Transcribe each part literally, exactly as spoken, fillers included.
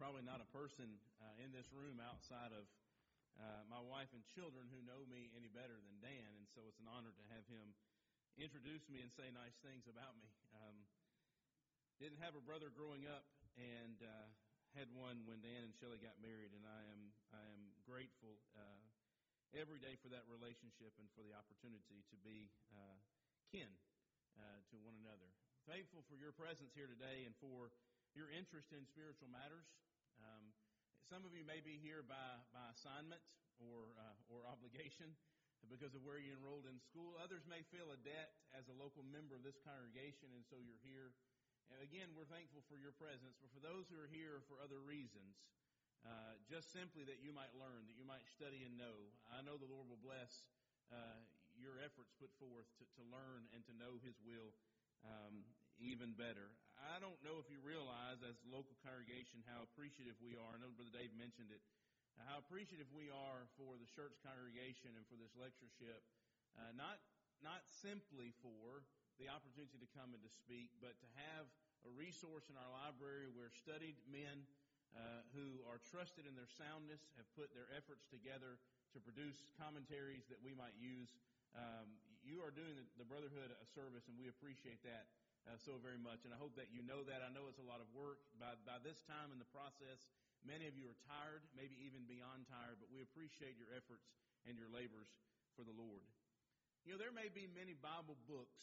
probably not a person uh, in this room outside of uh, my wife and children who know me any better than Dan, and so it's an honor to have him introduce me and say nice things about me. Um, didn't have a brother growing up, and uh, had one when Dan and Shelley got married, and I am I am grateful uh, every day for that relationship and for the opportunity to be uh, kin uh, to one another. Thankful for your presence here today and for your interest in spiritual matters. Um, some of you may be here by, by assignment or uh, or obligation because of where you enrolled in school. Others may feel a debt as a local member of this congregation, and so you're here. And again, we're thankful for your presence. But for those who are here for other reasons, uh, just simply that you might learn, that you might study and know, I know the Lord will bless uh, your efforts put forth to, to learn and to know His will Um, even better. I don't know if you realize, as a local congregation, how appreciative we are. I know Brother Dave mentioned it. How appreciative we are for the church congregation and for this lectureship. Uh, not not simply for the opportunity to come and to speak, but to have a resource in our library where studied men uh, who are trusted in their soundness have put their efforts together to produce commentaries that we might use. Um, you are doing the, the Brotherhood a service, and we appreciate that uh, so very much. And I hope that you know that. I know it's a lot of work. By, by this time in the process, many of you are tired, maybe even beyond tired, but we appreciate your efforts and your labors for the Lord. You know, there may be many Bible books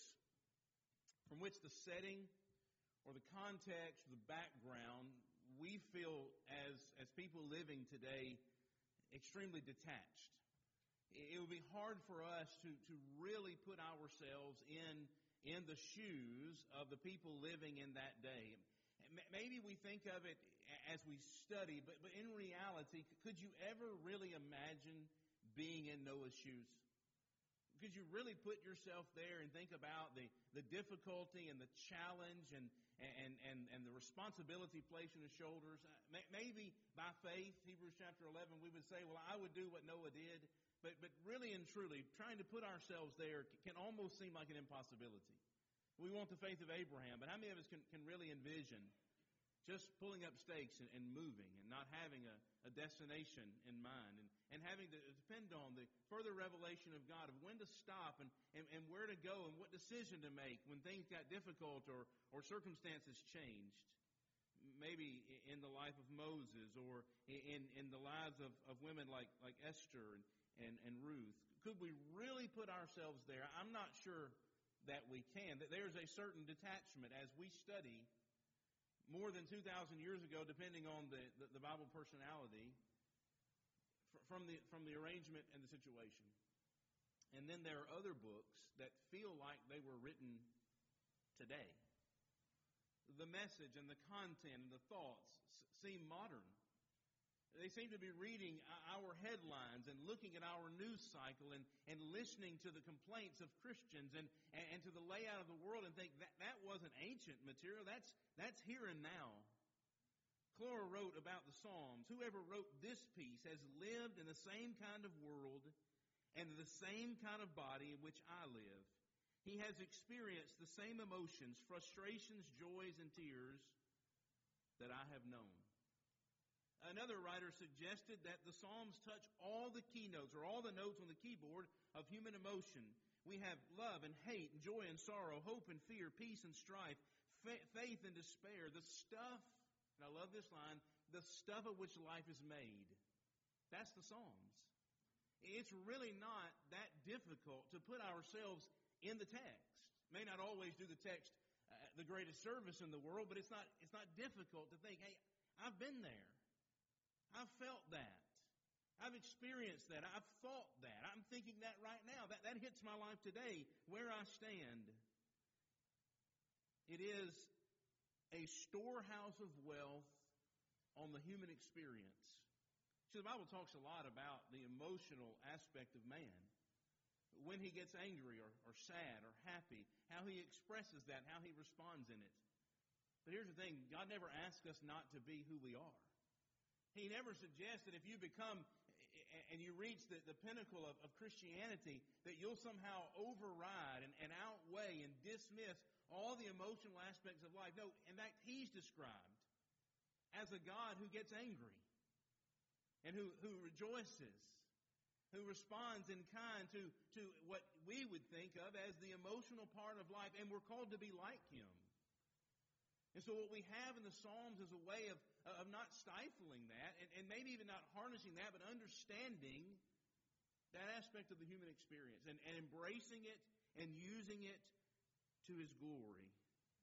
from which the setting or the context or the background we feel as, as people living today extremely detached. It would be hard for us to, to really put ourselves in, in the shoes of the people living in that day. Maybe we think of it as we study, but, but in reality, could you ever really imagine being in Noah's shoes? Could you really put yourself there and think about the, the difficulty and the challenge and, and, and, and the responsibility placed on his shoulders? Maybe by faith, Hebrews chapter eleven, we would say, well, I would do what Noah did. But but really and truly, trying to put ourselves there can almost seem like an impossibility. We want the faith of Abraham, but how many of us can, can really envision just pulling up stakes and, and moving and not having a, a destination in mind and, and having to depend on the further revelation of God of when to stop and, and, and where to go and what decision to make when things got difficult or, or circumstances changed? Maybe in the life of Moses or in, in the lives of, of women like, like Esther and And, and Ruth. Could we really put ourselves there? I'm not sure that we can. That there's a certain detachment as we study more than two thousand years ago, depending on the, the, the Bible personality, from the, from the arrangement and the situation. And then there are other books that feel like they were written today. The message and the content and the thoughts seem modern. They seem to be reading our headlines and looking at our news cycle and, and listening to the complaints of Christians and, and to the layout of the world and think that that wasn't ancient material. That's, that's here and now. Clara wrote about the Psalms. Whoever wrote this piece has lived in the same kind of world and the same kind of body in which I live. He has experienced the same emotions, frustrations, joys, and tears that I have known. Another writer suggested that the Psalms touch all the keynotes or all the notes on the keyboard of human emotion. We have love and hate, and joy and sorrow, hope and fear, peace and strife, fa- faith and despair, the stuff, and I love this line, the stuff of which life is made. That's the Psalms. It's really not that difficult to put ourselves in the text. May not always do the text uh, the greatest service in the world, but it's not, it's not difficult to think, hey, I've been there. I've felt that. I've experienced that. I've thought that. I'm thinking that right now. That, that hits my life today, where I stand. It is a storehouse of wealth on the human experience. See, the Bible talks a lot about the emotional aspect of man. When he gets angry or, or sad or happy, how he expresses that, how he responds in it. But here's the thing. God never asks us not to be who we are. He never suggests that if you become and you reach the, the pinnacle of, of Christianity, that you'll somehow override and, and outweigh and dismiss all the emotional aspects of life. No, in fact, He's described as a God who gets angry and who, who rejoices, who responds in kind to, to what we would think of as the emotional part of life, and we're called to be like Him. And so what we have in the Psalms is a way of, of not stifling that, and, and maybe even not harnessing that, but understanding that aspect of the human experience and, and embracing it and using it to His glory.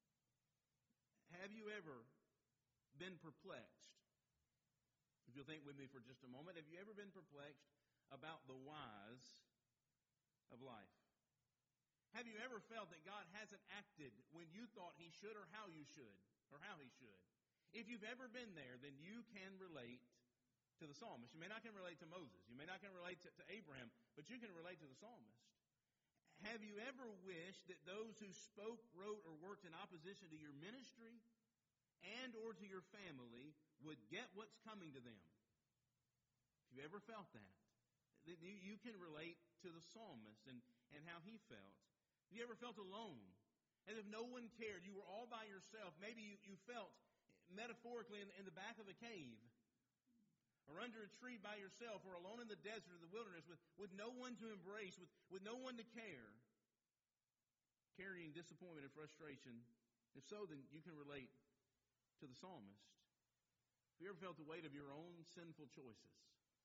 Have you ever been perplexed? If you'll think with me for just a moment, have you ever been perplexed about the whys of life? Have you ever felt that God hasn't acted when you thought He should or how you should or how He should? If you've ever been there, then you can relate to the psalmist. You may not can relate to Moses. You may not can relate to, to Abraham, but you can relate to the psalmist. Have you ever wished that those who spoke, wrote, or worked in opposition to your ministry and or to your family would get what's coming to them? If you've ever felt that, then you, you can relate to the psalmist and, and how he felt. Have you ever felt alone? As if no one cared. You were all by yourself. Maybe you, you felt metaphorically in, in the back of a cave or under a tree by yourself or alone in the desert or the wilderness with, with no one to embrace, with, with no one to care, carrying disappointment and frustration. If so, then you can relate to the psalmist. Have you ever felt the weight of your own sinful choices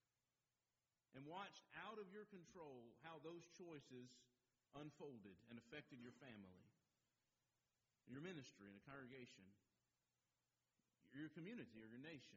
and watched out of your control how those choices unfolded and affected your family, your ministry and a congregation, your community or your nation?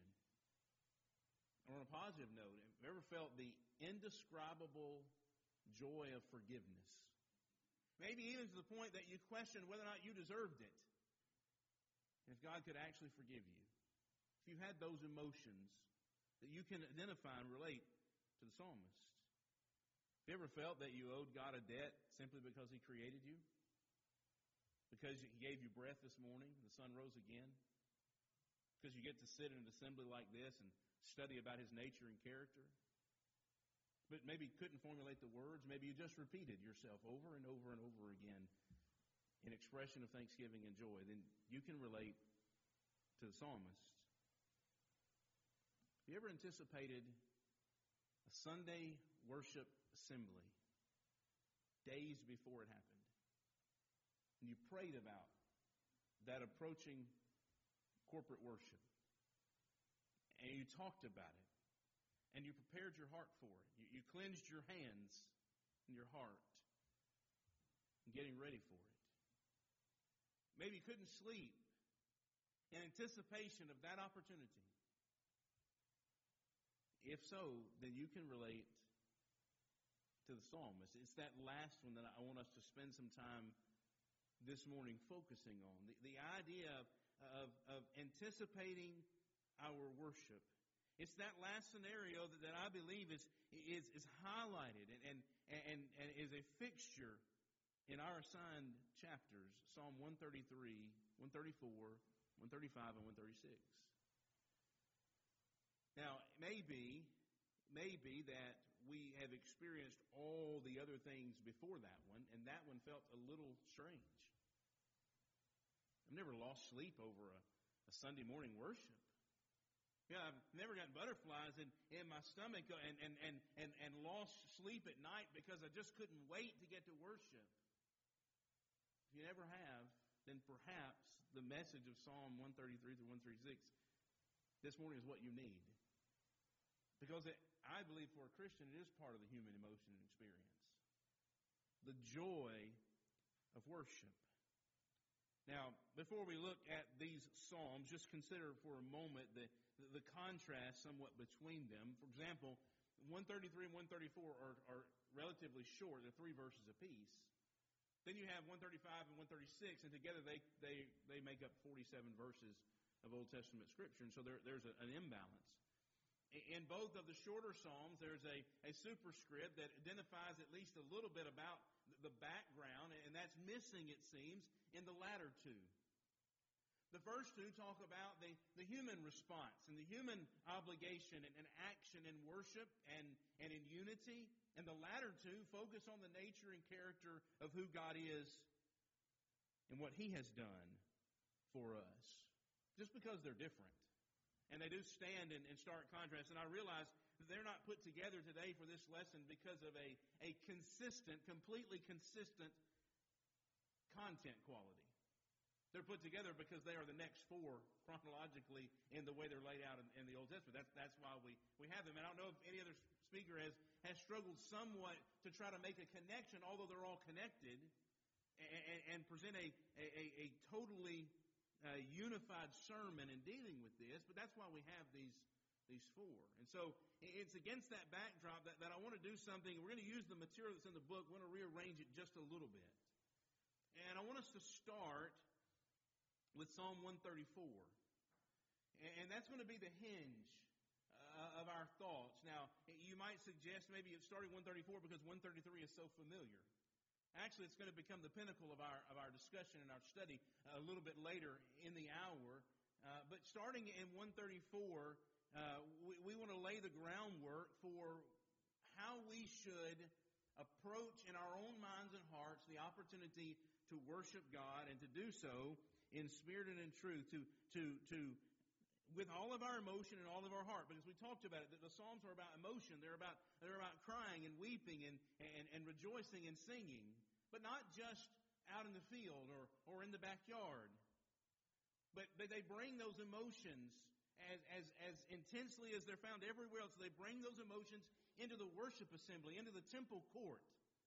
On a positive note, have you ever felt the indescribable joy of forgiveness? Maybe even to the point that you question whether or not you deserved it, and if God could actually forgive you. If you had those emotions that you can identify and relate to the psalmist. Have you ever felt that you owed God a debt simply because He created you? Because He gave you breath this morning, the sun rose again? Because you get to sit in an assembly like this and study about His nature and character? But maybe couldn't formulate the words. Maybe you just repeated yourself over and over and over again in expression of thanksgiving and joy. Then you can relate to the psalmist. Have you ever anticipated a Sunday worship assembly days before it happened? And you prayed about that approaching corporate worship. And you talked about it. And you prepared your heart for it. You, you cleansed your hands and your heart in getting ready for it. Maybe you couldn't sleep in anticipation of that opportunity. If so, then you can relate to the psalmist. It's that last one that I want us to spend some time this morning focusing on. The, the idea of, of, of anticipating our worship. It's that last scenario that, that I believe is, is, is highlighted and, and, and, and is a fixture in our assigned chapters, Psalm one thirty-three, one thirty-four, one thirty-five, and one thirty-six. Now, maybe, maybe that we have experienced all the other things before that one, and that one felt a little strange. I've never lost sleep over a, a Sunday morning worship. Yeah, I've never gotten butterflies in, in my stomach and, and, and, and, and lost sleep at night because I just couldn't wait to get to worship. If you never have, then perhaps the message of Psalm one thirty-three through one thirty-six this morning is what you need. Because it, I believe for a Christian, it is part of the human emotion and experience. The joy of worship. Now, before we look at these psalms, just consider for a moment the, the, the contrast somewhat between them. For example, one thirty-three and one thirty-four are, are relatively short. They're three verses apiece. Then you have one thirty-five and one thirty-six, and together they, they, they make up forty-seven verses of Old Testament Scripture. And so there, there's a, an imbalance. In both of the shorter psalms, there's a, a superscript that identifies at least a little bit about the background, and that's missing, it seems, in the latter two. The first two talk about the, the human response and the human obligation and, and action in worship and, and in unity. And the latter two focus on the nature and character of who God is and what He has done for us. Just because they're different And they do stand in, in stark contrast. And I realize that they're not put together today for this lesson because of a, a consistent, completely consistent content quality. They're put together because they are the next four chronologically in the way they're laid out in, in the Old Testament. That's, that's why we, we have them. And I don't know if any other speaker has, has struggled somewhat to try to make a connection, although they're all connected, and, and present a, a, a totally uh, unified sermon in dealing with this. But that's why we have these, these four. And so it's against that backdrop that, that I want to do something. We're going to use the material that's in the book. We're going to rearrange it just a little bit. And I want us to start with Psalm one thirty-four. And that's going to be the hinge uh, of our thoughts. Now, you might suggest maybe it's starting one thirty-four because one thirty-three is so familiar. Actually, it's going to become the pinnacle of our of our discussion and our study a little bit later in the hour. Uh, but starting in one thirty-four, uh, we, we want to lay the groundwork for how we should approach in our own minds and hearts the opportunity to worship God and to do so in spirit and in truth, to to to with all of our emotion and all of our heart, because we talked about it, that the Psalms are about emotion. They're about they're about crying and weeping and, and, and rejoicing and singing, but not just out in the field or, or in the backyard. But, but they bring those emotions as, as, as intensely as they're found everywhere else. They bring those emotions into the worship assembly, into the temple court.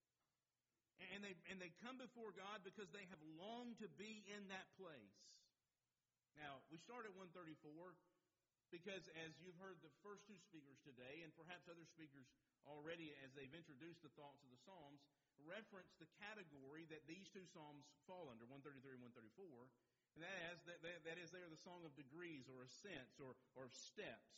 And they and they come before God because they have longed to be in that place. Now, we start at one thirty-four because as you've heard the first two speakers today, and perhaps other speakers already as they've introduced the thoughts of the Psalms, reference the category that these two Psalms fall under, one thirty-three and one thirty-four. And that is, that, that, that is they are the song of degrees or ascents or, or of steps.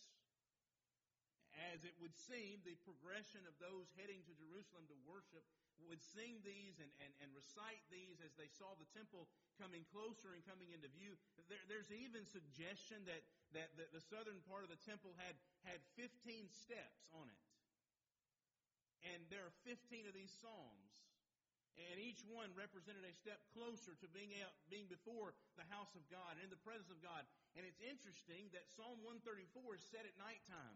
As it would seem, the progression of those heading to Jerusalem to worship would sing these and, and, and recite these as they saw the temple coming closer and coming into view. There, there's even suggestion that, that the, the southern part of the temple had, had fifteen steps on it. And there are fifteen of these psalms. And each one represented a step closer to being out, being before the house of God and in the presence of God. And it's interesting that Psalm one thirty-four is set at nighttime.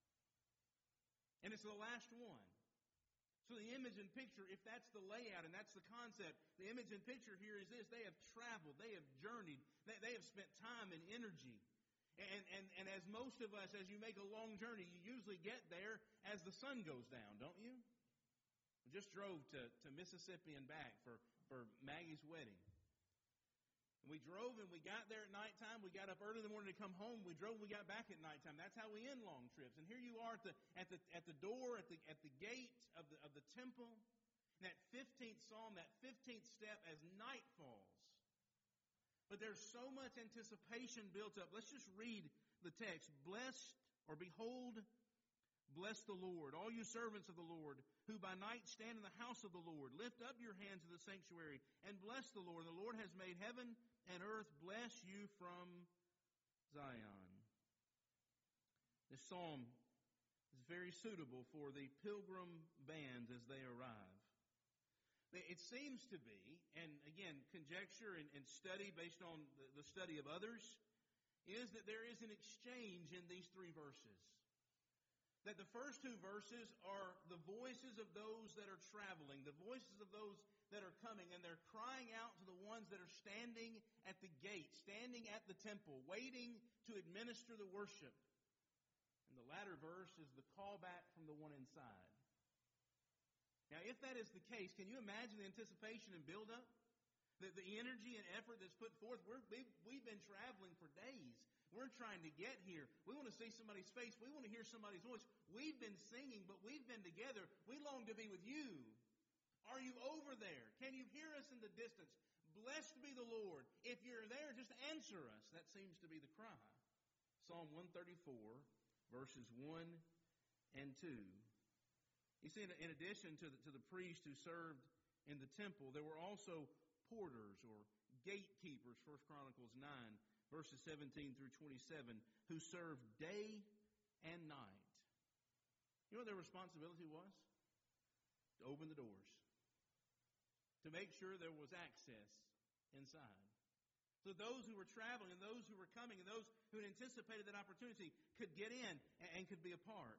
And it's the last one. So the image and picture, if that's the layout and that's the concept, the image and picture here is this. They have traveled. They have journeyed. They, they have spent time and energy. And, and, and as most of us, as you make a long journey, you usually get there as the sun goes down, don't you? We just drove to, to Mississippi and back for, for Maggie's wedding. We drove and we got there at nighttime. We got up early in the morning to come home. We drove and we got back at nighttime. That's how we end long trips. And here you are at the at the at the door, at the at the gate of the of the temple. And that fifteenth psalm, that fifteenth step as night falls. But there's so much anticipation built up. Let's just read the text. Blessed or behold, bless the Lord, all you servants of the Lord, who by night stand in the house of the Lord. Lift up your hands to the sanctuary and bless the Lord. The Lord has made heaven and earth. Bless you from Zion. This psalm is very suitable for the pilgrim bands as they arrive. It seems to be, and again, conjecture and, and study based on the, the study of others, is that there is an exchange in these three verses. That the first two verses are the voices of those that are traveling, the voices of those that are coming, and they're crying out to the ones that are standing at the gate, standing at the temple, waiting to administer the worship. And the latter verse is the callback from the one inside. Now, if that is the case, can you imagine the anticipation and buildup? The, the energy and effort that's put forth. We're, we've, we've been traveling for days. We're trying to get here. We want to see somebody's face. We want to hear somebody's voice. We've been singing, but we've been together. We long to be with you. Are you over there? Can you hear us in the distance? Blessed be the Lord. If you're there, just answer us. That seems to be the cry. Psalm one thirty-four, verses one and two. You see, in, in addition to the, to the priest who served in the temple, there were also porters or gatekeepers, First Chronicles nine, verses seventeen through twenty-seven, who served day and night. You know what their responsibility was? To open the doors. To make sure there was access inside. So those who were traveling and those who were coming and those who had anticipated that opportunity could get in and could be a part.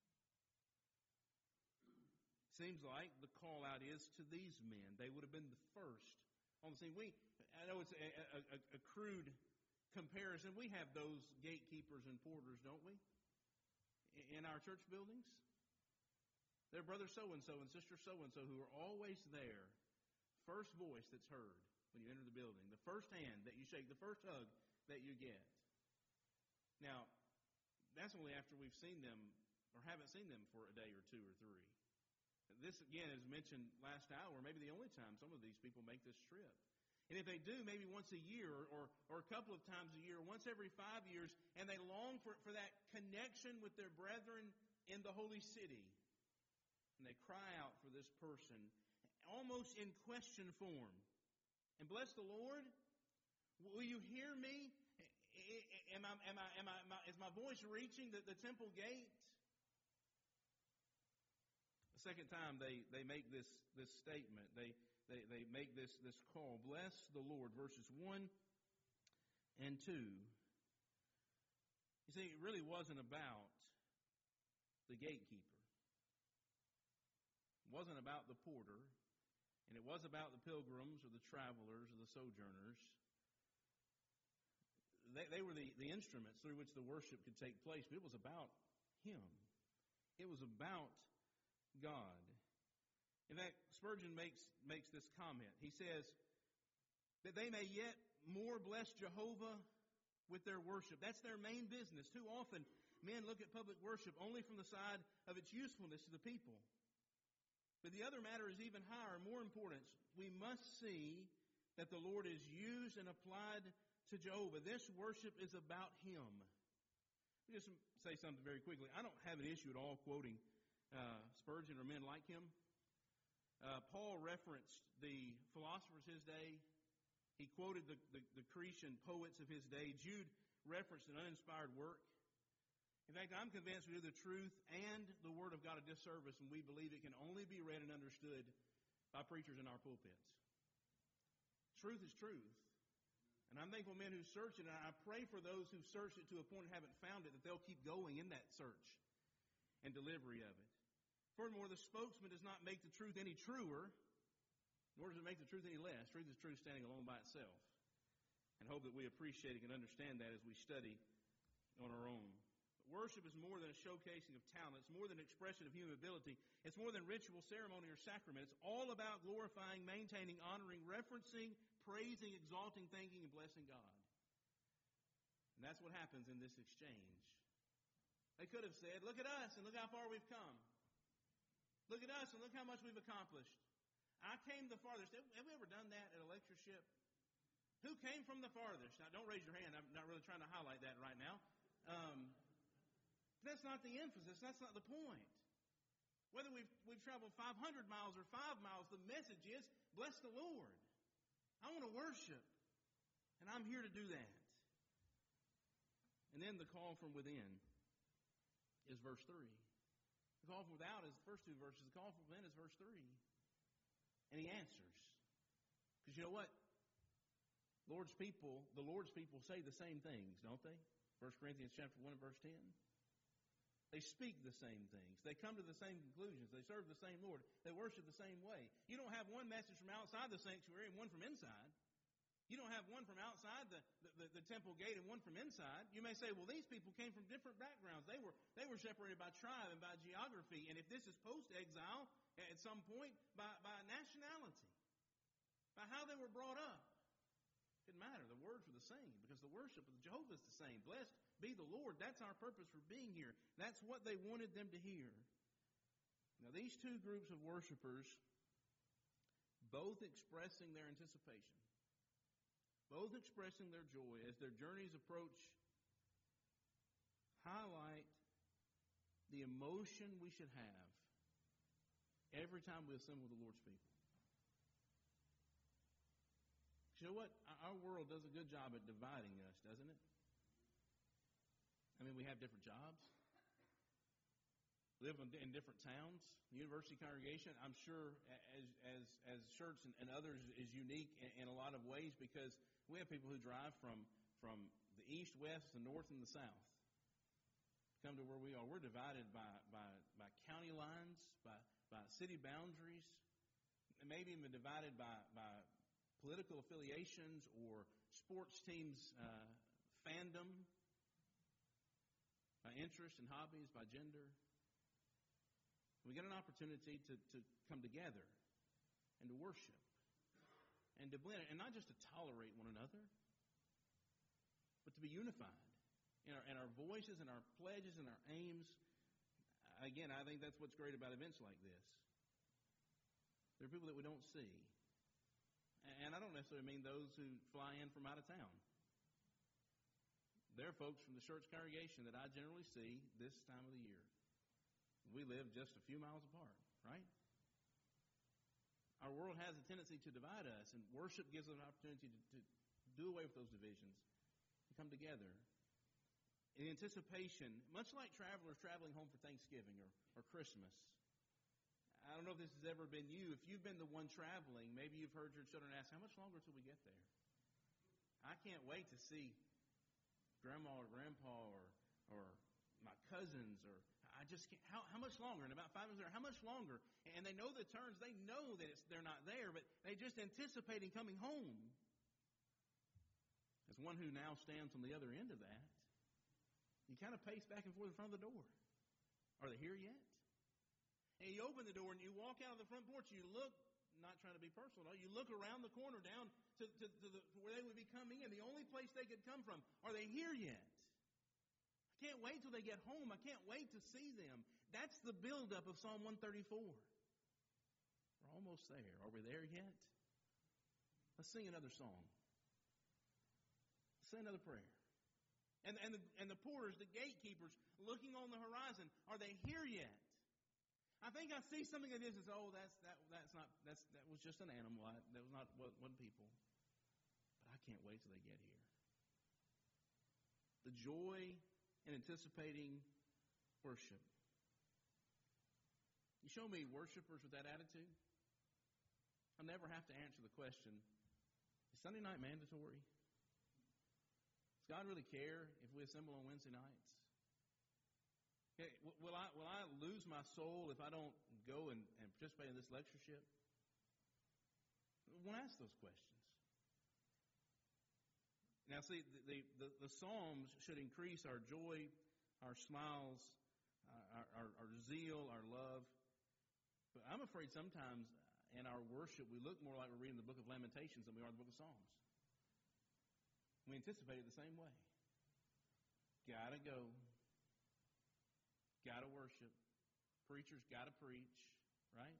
Seems like the call out is to these men. They would have been the first on the scene. We, I know it's a, a, a crude comparison. We have those gatekeepers and porters, don't we? In our church buildings. They're brother so-and-so and sister so-and-so who are always there. First voice that's heard when you enter the building. The first hand that you shake. The first hug that you get. Now, that's only after we've seen them or haven't seen them for a day or two or three. This, again, is mentioned last hour, maybe the only time some of these people make this trip. And if they do, maybe once a year or, or, or a couple of times a year, once every five years, and they long for, for that connection with their brethren in the holy city. And they cry out for this person, almost in question form. And bless the Lord, will you hear me? Am I, am I, am I, am I, is my voice reaching the, the temple gate? The second time they, they make this, this statement, they, they, they make this, this call. Bless the Lord, verses one and two. You see, it really wasn't about the gatekeeper. It wasn't about the porter, and it was about the pilgrims or the travelers or the sojourners. They, they were the, the instruments through which the worship could take place, but it was about Him. It was about God. In fact, Spurgeon makes, makes this comment. He says, that they may yet more bless Jehovah with their worship. That's their main business. Too often, men look at public worship only from the side of its usefulness to the people. But the other matter is even higher, more important. We must see that the Lord is used and applied to Jehovah. This worship is about Him. Let me just say something very quickly. I don't have an issue at all quoting uh, Spurgeon or men like him. Uh, Paul referenced the philosophers of his day. He quoted the, the, the Cretan poets of his day. Jude referenced an uninspired work. In fact, I'm convinced we do the truth and the Word of God a disservice when we believe it can only be read and understood by preachers in our pulpits. Truth is truth. And I'm thankful men who search it, and I pray for those who've searched it to a point and haven't found it, that they'll keep going in that search and delivery of it. Furthermore, the spokesman does not make the truth any truer, nor does it make the truth any less. Truth is truth standing alone by itself. And hope that we appreciate and can understand that as we study on our own. Worship is more than a showcasing of talent. It's more than an expression of human ability. It's more than ritual, ceremony, or sacrament. It's all about glorifying, maintaining, honoring, referencing, praising, exalting, thanking, and blessing God. And that's what happens in this exchange. They could have said, look at us and look how far we've come. Look at us and look how much we've accomplished. I came the farthest. Have we ever done that at a lectureship? Who came from the farthest? Now, don't raise your hand. I'm not really trying to highlight that right now. Um... That's not the emphasis. That's not the point. Whether we've, we've traveled five hundred miles or five miles, the message is, bless the Lord. I want to worship. And I'm here to do that. And then the call from within is verse three. The call from without is the first two verses. The call from within is verse three. And He answers. Because you know what? Lord's people, the Lord's people say the same things, don't they? First Corinthians chapter one and verse ten. They speak the same things. They come to the same conclusions. They serve the same Lord. They worship the same way. You don't have one message from outside the sanctuary and one from inside. You don't have one from outside the, the, the, the temple gate and one from inside. You may say, well, these people came from different backgrounds. They were, they were separated by tribe and by geography. And if this is post-exile, at some point, by, by nationality, by how they were brought up. It didn't matter. The words were the same because the worship of Jehovah is the same. Blessed be the Lord. That's our purpose for being here. That's what they wanted them to hear. Now, these two groups of worshipers, both expressing their anticipation, both expressing their joy as their journeys approach, highlight the emotion we should have every time we assemble the Lord's people. You know what? Our world does a good job at dividing us, doesn't it? I mean, we have different jobs. live in, in different towns. The university congregation, I'm sure, as as as church and, and others, is unique in, in a lot of ways because we have people who drive from from the east, west, the north, and the south. Come to where we are. We're divided by by, by county lines, by by city boundaries, and maybe even divided by by political affiliations or sports teams' uh, fandom, by interest and hobbies, by gender. We get an opportunity to, to come together and to worship and to blend, and not just to tolerate one another, but to be unified in our, in our voices and our pledges and our aims. Again, I think that's what's great about events like this. There are people that we don't see. And I don't necessarily mean those who fly in from out of town. There are folks from the church congregation that I generally see this time of the year. We live just a few miles apart, right? Our world has a tendency to divide us, and worship gives us an opportunity to, to do away with those divisions and come together in anticipation, much like travelers traveling home for Thanksgiving or, or Christmas. I don't know if this has ever been you. If you've been the one traveling, maybe you've heard your children ask, how much longer till we get there? I can't wait to see Grandma or Grandpa or, or my cousins or I just can't, how, how much longer? In about five minutes, how much longer? And they know the turns. They know that it's, they're not there, but they just anticipating coming home. As one who now stands on the other end of that, you kind of pace back and forth in front of the door. Are they here yet? And you open the door and you walk out of the front porch. You look, not trying to be personal, you look around the corner down to, to, to the, where they would be coming in, the only place they could come from. Are they here yet? I can't wait till they get home. I can't wait to see them. That's the buildup of Psalm one thirty-four. We're almost there. Are we there yet? Let's sing another song. Let's say another prayer. And, and, the, and the porters, the gatekeepers, looking on the horizon, are they here yet? I think I see something that is, is oh, that's that that's not that's that was just an animal. I, that was not one people. But I can't wait till they get here. The joy in anticipating worship. You show me worshipers with that attitude, I'll never have to answer the question, is Sunday night mandatory? Does God really care if we assemble on Wednesday nights? Okay, will I will I lose my soul if I don't go and, and participate in this lectureship? I won't ask those questions. Now, see, the, the, the Psalms should increase our joy, our smiles, our, our, our zeal, our love. But I'm afraid sometimes in our worship we look more like we're reading the book of Lamentations than we are the book of Psalms. We anticipate it the same way. Gotta go. Gotta worship. Preachers gotta preach, right?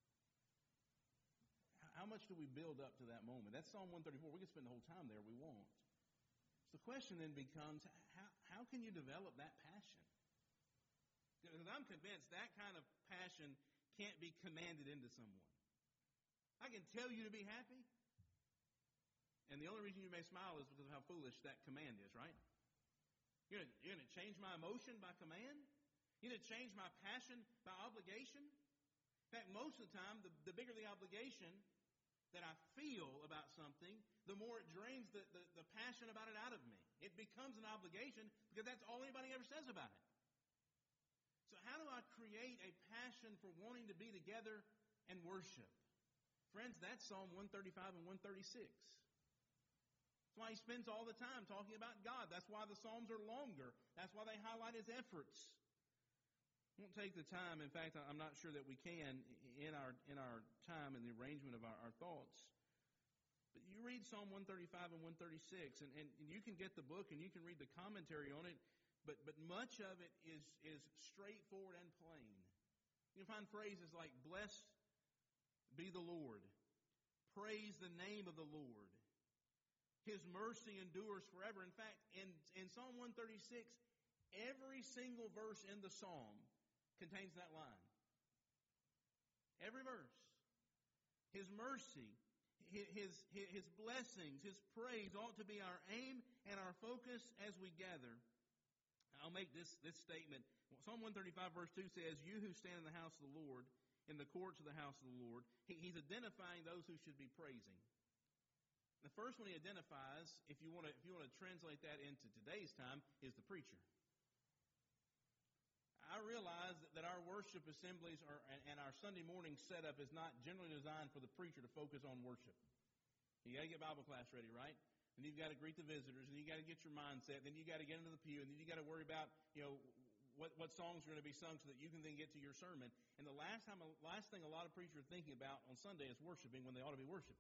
How much do we build up to that moment? That's Psalm one thirty-four. We can spend the whole time there. We won't. So the question then becomes, how, how can you develop that passion? Because I'm convinced that kind of passion can't be commanded into someone. I can tell you to be happy, and the only reason you may smile is because of how foolish that command is, right? You're going you're to change my emotion by command? You're going to change my passion by obligation? In fact, most of the time, the, the bigger the obligation that I feel about something, the more it drains the, the, the passion about it out of me. It becomes an obligation because that's all anybody ever says about it. So how do I create a passion for wanting to be together and worship? Friends, that's Psalm one thirty-five and one thirty-six. That's why he spends all the time talking about God. That's why the Psalms are longer. That's why they highlight his efforts. We won't take the time. In fact, I'm not sure that we can in our in our time in the arrangement of our, our thoughts. But you read Psalm one thirty-five and one thirty-six, and, and you can get the book and you can read the commentary on it, but but much of it is, is straightforward and plain. You can find phrases like, blessed be the Lord. Praise the name of the Lord. His mercy endures forever. In fact, in, in Psalm one thirty-six, every single verse in the psalm contains that line. Every verse. His mercy, his, his, his blessings, his praise ought to be our aim and our focus as we gather. I'll make this, this statement. Psalm one thirty-five verse two says, "You who stand in the house of the Lord, in the courts of the house of the Lord." He, he's identifying those who should be praising. The first one he identifies, if you want to, if you want to translate that into today's time, is the preacher. I realize that, that our worship assemblies are, and, and our Sunday morning setup is not generally designed for the preacher to focus on worship. You got to get Bible class ready, right? And you've got to greet the visitors, and you got to get your mindset. Then you got to get into the pew, and then you got to worry about, you know, what what songs are going to be sung so that you can then get to your sermon. And the last time, last thing a lot of preachers are thinking about on Sunday is worshiping when they ought to be worshiping.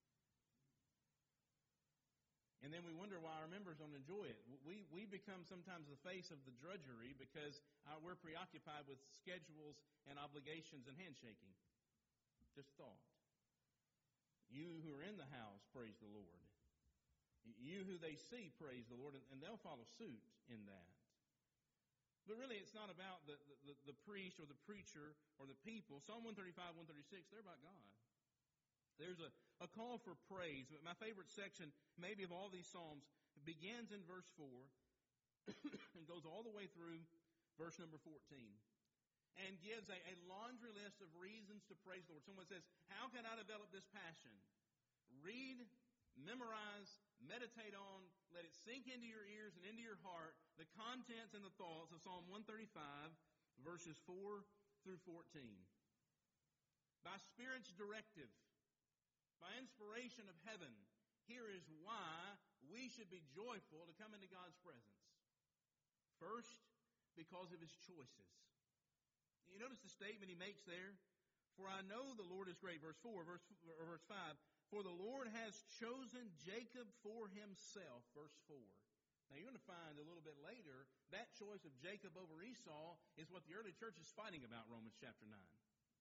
And then we wonder why our members don't enjoy it. We we become sometimes the face of the drudgery because uh, we're preoccupied with schedules and obligations and handshaking. Just thought. You who are in the house, praise the Lord. You who they see, praise the Lord, and, and they'll follow suit in that. But really, it's not about the, the, the priest or the preacher or the people. Psalm one thirty-five, one thirty-six, they're about God. There's a, a call for praise. My favorite section, maybe of all these Psalms, begins in verse four and goes all the way through verse number fourteen. And gives a, a laundry list of reasons to praise the Lord. Someone says, how can I develop this passion? Read, memorize, meditate on, let it sink into your ears and into your heart, the contents and the thoughts of Psalm one thirty-five, verses four through fourteen. By Spirit's directive, by inspiration of heaven, here is why we should be joyful to come into God's presence. First, because of His choices. You notice the statement he makes there? For I know the Lord is great. Verse four, verse, or verse five. For the Lord has chosen Jacob for Himself. Verse four. Now you're going to find a little bit later that choice of Jacob over Esau is what the early church is fighting about, Romans chapter nine.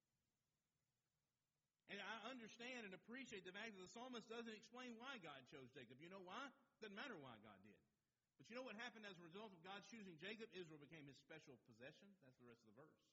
And I understand and appreciate the fact that the psalmist doesn't explain why God chose Jacob. You know why? Doesn't matter why God did. But you know what happened as a result of God choosing Jacob? Israel became His special possession. That's the rest of the verse.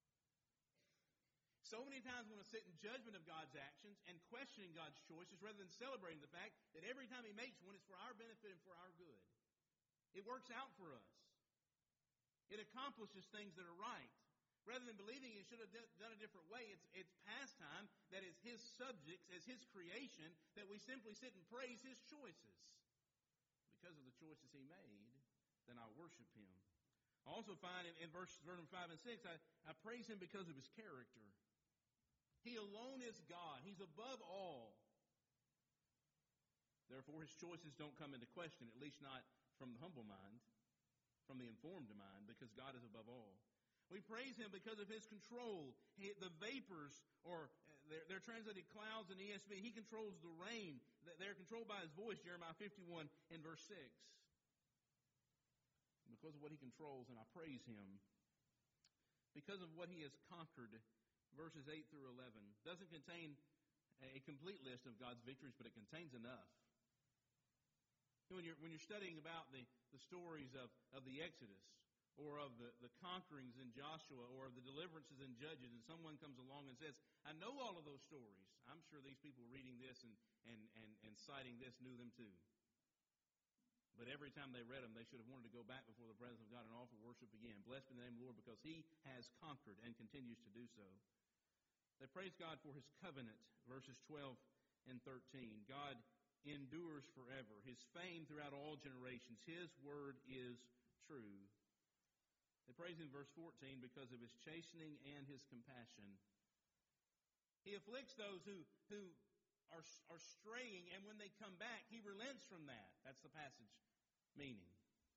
So many times we want to sit in judgment of God's actions and questioning God's choices rather than celebrating the fact that every time He makes one, it's for our benefit and for our good. It works out for us. It accomplishes things that are right. Rather than believing He should have done a different way, it's, it's pastime that is His subjects, as His creation, that we simply sit and praise His choices. Because of the choices He made, then I worship Him. I also find in, in verses five and six, I, I praise Him because of His character. He alone is God. He's above all. Therefore, His choices don't come into question, at least not from the humble mind, from the informed mind, because God is above all. We praise Him because of His control. He, the vapors, or they're, they're translated clouds in E S V, He controls the rain. They're controlled by His voice, Jeremiah fifty-one in verse six. Because of what He controls, and I praise Him. Because of what He has conquered, verses eight through eleven. Doesn't contain a complete list of God's victories, but it contains enough. When you're, when you're studying about the, the stories of, of the Exodus, or of the, the conquerings in Joshua, or of the deliverances in Judges, and someone comes along and says, I know all of those stories. I'm sure these people reading this and, and, and, and citing this knew them too. But every time they read them, they should have wanted to go back before the presence of God and offer worship again. Blessed be the name of the Lord, because He has conquered and continues to do so. They praise God for His covenant, verses twelve and thirteen. God endures forever. His fame throughout all generations. His word is true. They praise Him, verse fourteen, because of His chastening and His compassion. He afflicts those who, who are, are straying, and when they come back, He relents from that. That's the passage meaning.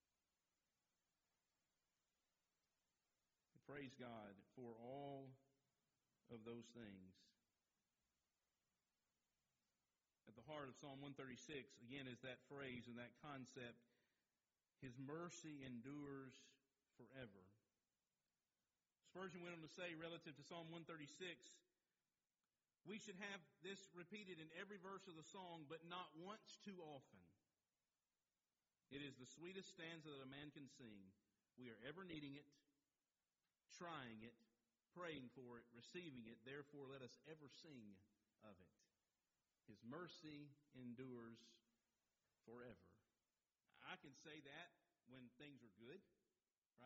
We praise God for all of those things. At the heart of Psalm one thirty-six, again, is that phrase and that concept, His mercy endures forever. Spurgeon went on to say, relative to Psalm one thirty-six, we should have this repeated in every verse of the song, but not once too often. It is the sweetest stanza that a man can sing. We are ever needing it, trying it, praying for it, receiving it. Therefore, let us ever sing of it. His mercy endures forever. I can say that when things are good.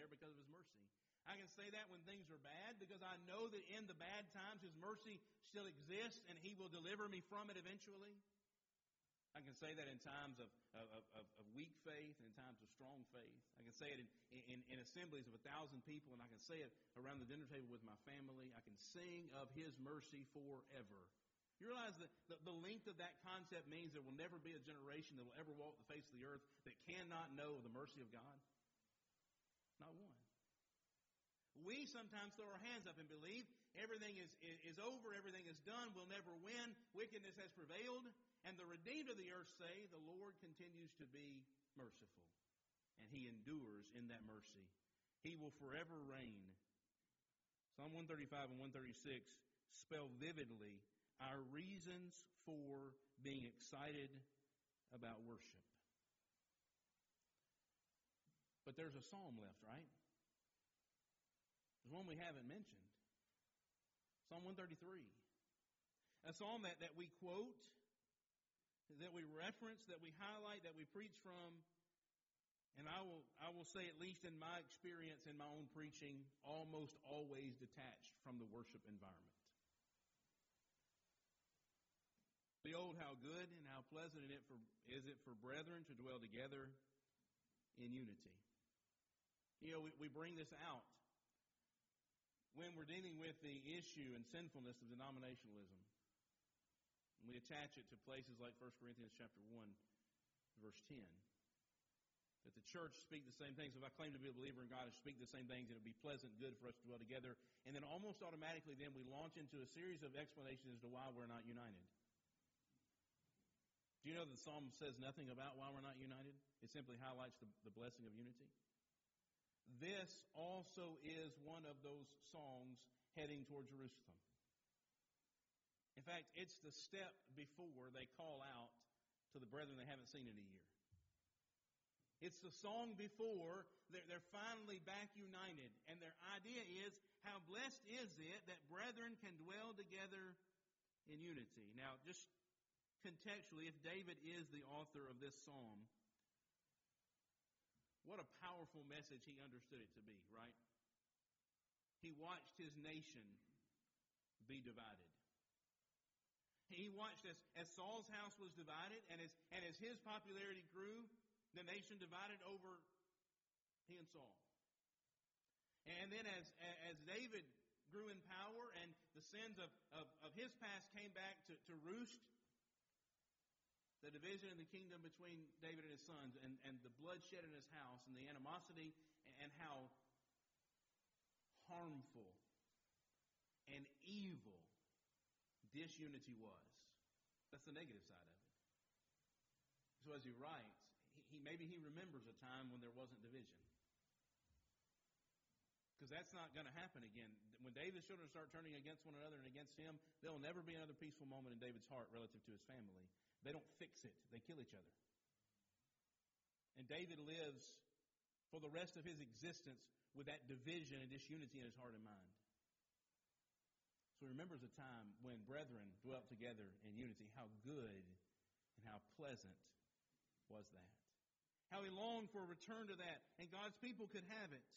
there because of His mercy. I can say that when things are bad because I know that in the bad times His mercy still exists and He will deliver me from it eventually. I can say that in times of, of, of, of weak faith and in times of strong faith. I can say it in, in, in assemblies of a thousand people, and I can say it around the dinner table with my family. I can sing of His mercy forever. You realize that the, the length of that concept means there will never be a generation that will ever walk the face of the earth that cannot know the mercy of God? Not one. We sometimes throw our hands up and believe everything is, is, is over, everything is done, we'll never win, wickedness has prevailed. And the redeemed of the earth say, the Lord continues to be merciful. And He endures in that mercy. He will forever reign. Psalm one thirty-five and one thirty-six spell vividly our reasons for being excited about worship. But there's a psalm left, right? There's one we haven't mentioned. Psalm one thirty-three. A psalm that, that we quote, that we reference, that we highlight, that we preach from. And I will I will say, at least in my experience in my own preaching, almost always detached from the worship environment. Behold, how good and how pleasant it for, is it for brethren to dwell together in unity. You know, we, we bring this out when we're dealing with the issue and sinfulness of denominationalism. We attach it to places like First Corinthians chapter one, verse ten. That the church speak the same things. If I claim to be a believer in God, I speak the same things, and it would be pleasant, good for us to dwell together. And then almost automatically then we launch into a series of explanations as to why we're not united. Do you know that the psalm says nothing about why we're not united? It simply highlights the, the blessing of unity. This also is one of those songs heading toward Jerusalem. In fact, it's the step before they call out to the brethren they haven't seen in a year. It's the song before they're, they're finally back united. And their idea is, how blessed is it that brethren can dwell together in unity. Now, just contextually, if David is the author of this psalm, what a powerful message he understood it to be, right? He watched his nation be divided. He watched as, as Saul's house was divided, and as, and as his popularity grew, the nation divided over he and Saul. And then as, as David grew in power and the sins of, of, of his past came back to, to roost, the division in the kingdom between David and his sons, and, and the bloodshed in his house, and the animosity, and how harmful and evil disunity was. That's the negative side of it. So as he writes, he, he maybe he remembers a time when there wasn't division. Because that's not going to happen again. When David's children start turning against one another and against him, there will never be another peaceful moment in David's heart relative to his family. They don't fix it. They kill each other. And David lives for the rest of his existence with that division and disunity in his heart and mind. So he remembers a time when brethren dwelt together in unity. How good and how pleasant was that. How he longed for a return to that. And God's people could have it.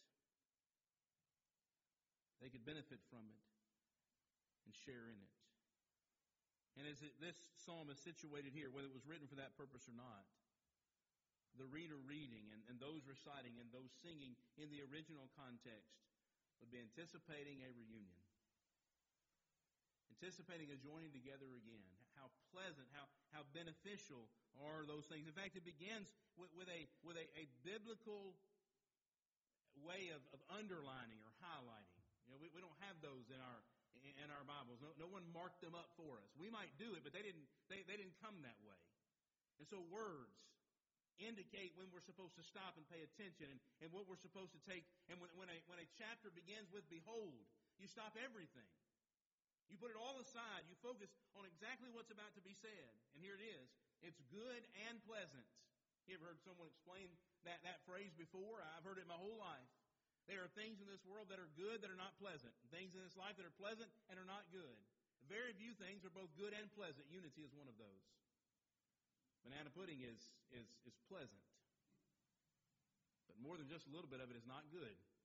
They could benefit from it and share in it. And as it, this psalm is situated here, whether it was written for that purpose or not, the reader reading and, and those reciting and those singing in the original context would be anticipating a reunion. Anticipating a joining together again. How pleasant, how, how beneficial are those things. In fact, it begins with, with, a, with a, a biblical way of, of underlining or highlighting. You know, we, we don't have those in our in our Bibles. No, no one marked them up for us. We might do it, but they didn't they, they didn't come that way. And so words indicate when we're supposed to stop and pay attention and, and what we're supposed to take. And when, when, a, when a chapter begins with behold, you stop everything. You put it all aside. You focus on exactly what's about to be said. And here it is. It's good and pleasant. You ever heard someone explain that, that phrase before? I've heard it my whole life. There are things in this world that are good that are not pleasant. Things in this life that are pleasant and are not good. Very few things are both good and pleasant. Unity is one of those. Banana pudding is, is, is pleasant. But more than just a little bit of it is not good.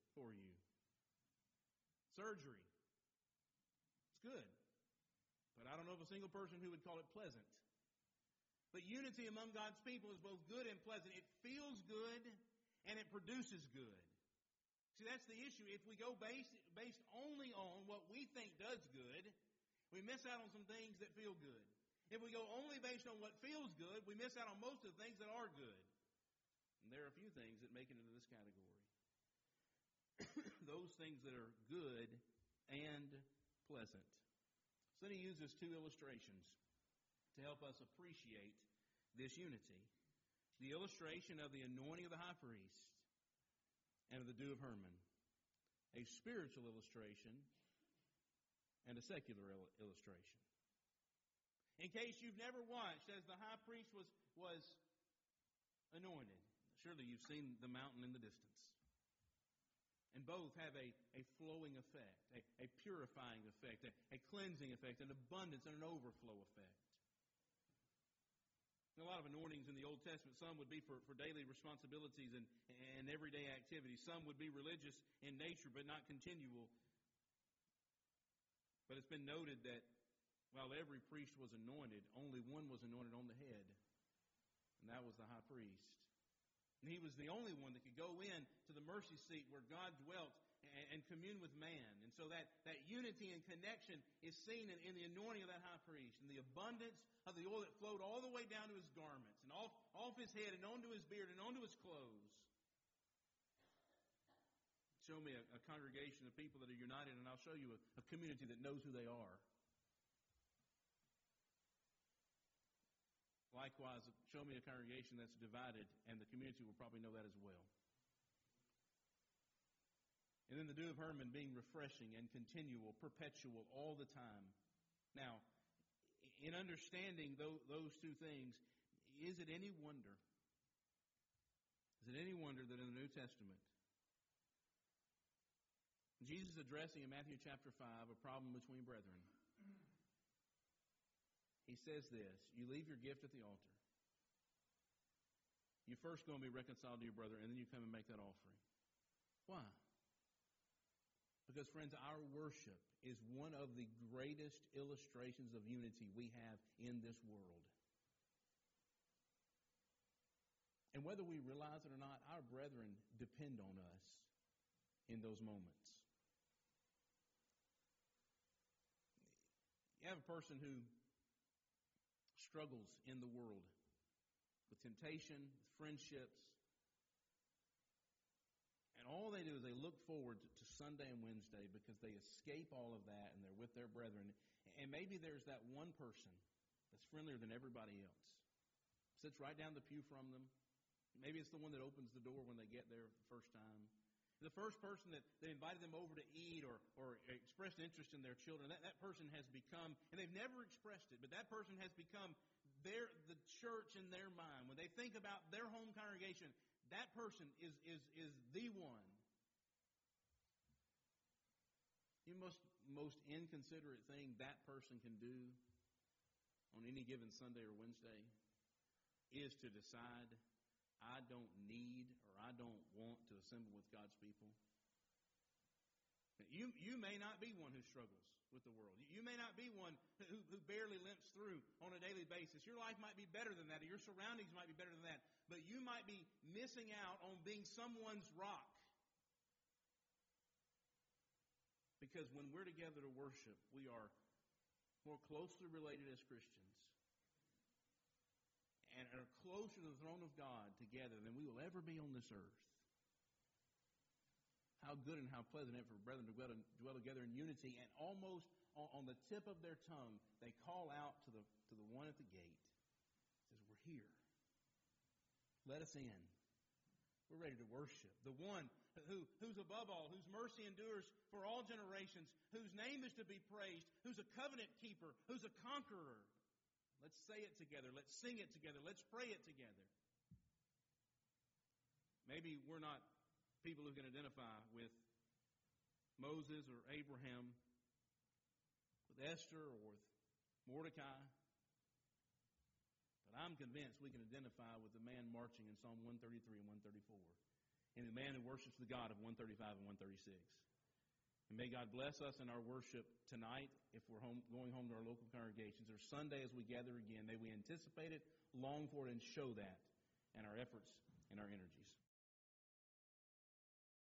for you. Surgery. It's good. But I don't know of a single person who would call it pleasant. But unity among God's people is both good and pleasant. It feels good and it produces good. See, that's the issue. If we go based, based only on what we think does good, we miss out on some things that feel good. If we go only based on what feels good, we miss out on most of the things that are good. And there are a few things that make it into this category. Those things that are good and pleasant. So then he uses two illustrations to help us appreciate this unity. The illustration of the anointing of the high priest and of the dew of Hermon. A spiritual illustration and a secular il- illustration. In case you've never watched, as the high priest was, was anointed, surely you've seen the mountain in the distance. And both have a, a flowing effect, a, a purifying effect, a, a cleansing effect, an abundance and an overflow effect. A lot of anointings in the Old Testament, some would be for, for daily responsibilities and, and everyday activities. Some would be religious in nature but not continual. But it's been noted that while every priest was anointed, only one was anointed on the head, and that was the high priest. And he was the only one that could go in to the mercy seat where God dwelt and, and commune with man. And so that, that unity and connection is seen in, in the anointing of that high priest and the abundance of the oil that flowed all the way down to his garments and off, off his head and onto his beard and onto his clothes. Show me a, a congregation of people that are united, and I'll show you a, a community that knows who they are. Likewise, show me a congregation that's divided, and the community will probably know that as well. And then the dew of Hermon being refreshing and continual, perpetual, all the time. Now, in understanding those two things, is it any wonder? Is it any wonder that in the New Testament, Jesus is addressing in Matthew chapter five a problem between brethren? He says this: you leave your gift at the altar. You first go and be reconciled to your brother, and then you come and make that offering. Why? Because, friends, our worship is one of the greatest illustrations of unity we have in this world. And whether we realize it or not, our brethren depend on us in those moments. You have a person who struggles in the world with temptation, with friendships. And all they do is they look forward to Sunday and Wednesday because they escape all of that and they're with their brethren. And maybe there's that one person that's friendlier than everybody else. Sits right down the pew from them. Maybe it's the one that opens the door when they get there the first time. The first person that, that invited them over to eat or, or expressed interest in their children, that, that person has become, and they've never expressed it, but that person has become their the church in their mind. When they think about their home congregation, that person is, is, is the one. The most, most inconsiderate thing that person can do on any given Sunday or Wednesday is to decide, I don't need or I don't want to assemble with God's people. You, you may not be one who struggles with the world. You may not be one who, who barely limps through on a daily basis. Your life might be better than that, or your surroundings might be better than that. But you might be missing out on being someone's rock. Because when we're together to worship, we are more closely related as Christians and are closer to the throne of God together than we will ever be on this earth. How good and how pleasant it is for brethren to dwell, dwell together in unity, and almost on, on the tip of their tongue, they call out to the to the one at the gate. Says, we're here. Let us in. We're ready to worship. The one who, who's above all, whose mercy endures for all generations, whose name is to be praised, who's a covenant keeper, who's a conqueror. Let's say it together. Let's sing it together. Let's pray it together. Maybe we're not people who can identify with Moses or Abraham, with Esther or with Mordecai. But I'm convinced we can identify with the man marching in Psalm one thirty-three and one thirty-four. in the man who worships the God of one thirty-five and one thirty-six. And may God bless us in our worship tonight if we're home, going home to our local congregations, or Sunday as we gather again. May we anticipate it, long for it, and show that in our efforts and our energies.